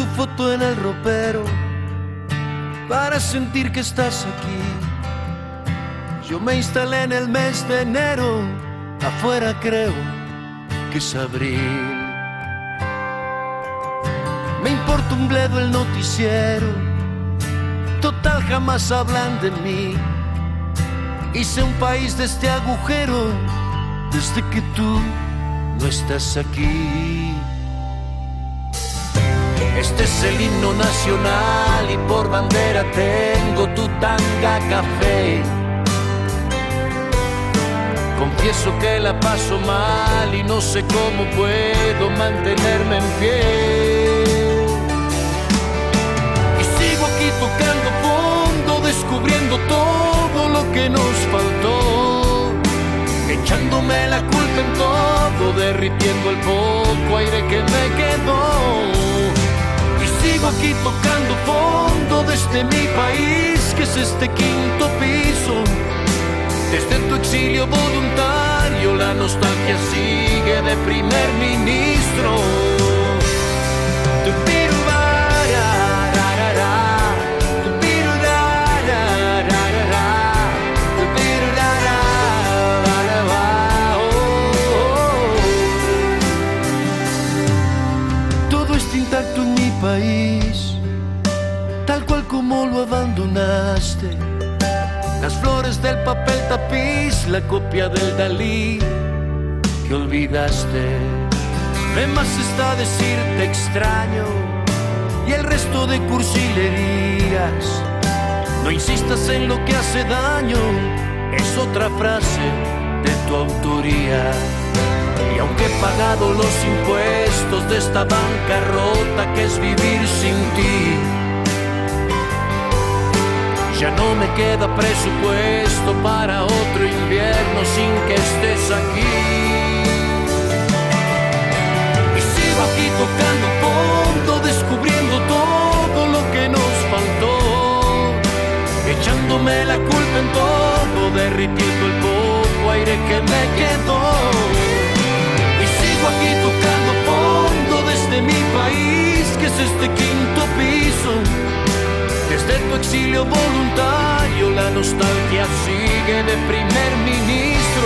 tu foto en el ropero para sentir que estás aquí. Yo me instalé en el mes de enero, afuera creo que es abril. Me importa un bledo el noticiero, total jamás hablan de mí. Hice un país de este agujero desde que tú no estás aquí. Este es el himno nacional y por bandera tengo tu tanga café. Confieso que la paso mal y no sé cómo puedo mantenerme en pie. Y sigo aquí tocando fondo, descubriendo todo lo que nos faltó, echándome la culpa en todo, derritiendo el poco aire que me quedó. Sigo aquí tocando fondo desde mi país, que es este quinto piso. Desde tu exilio voluntario la nostalgia sigue de primer ministro. Todo está intacto en mi país, tal cual como lo abandonaste. Las flores del papel tapiz, la copia del Dalí que olvidaste. De más está decirte extraño y el resto de cursilerías. No insistas en lo que hace daño, es otra frase de tu autoría. Y aunque he pagado los impuestos de esta bancarrota que es vivir sin ti, ya no me queda presupuesto para otro invierno sin que estés aquí. Y sigo aquí tocando fondo, descubriendo todo lo que nos faltó, echándome la culpa en todo, derritiendo el poco aire que me quedó. Y sigo aquí tocando fondo desde mi país, que es este quinto piso. Desde tu exilio voluntario la nostalgia sigue de primer ministro.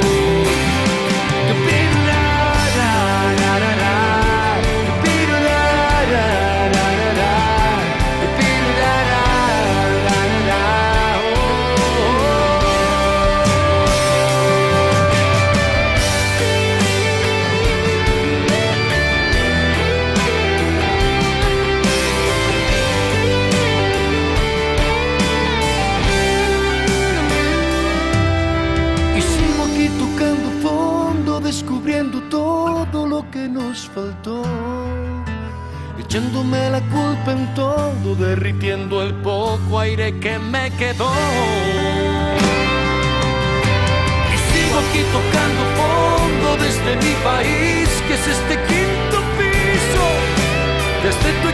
Descubriendo todo lo que nos faltó, echándome la culpa en todo, derritiendo el poco aire que me quedó. Y sigo aquí tocando fondo desde mi país, que es este quinto piso. Desde tu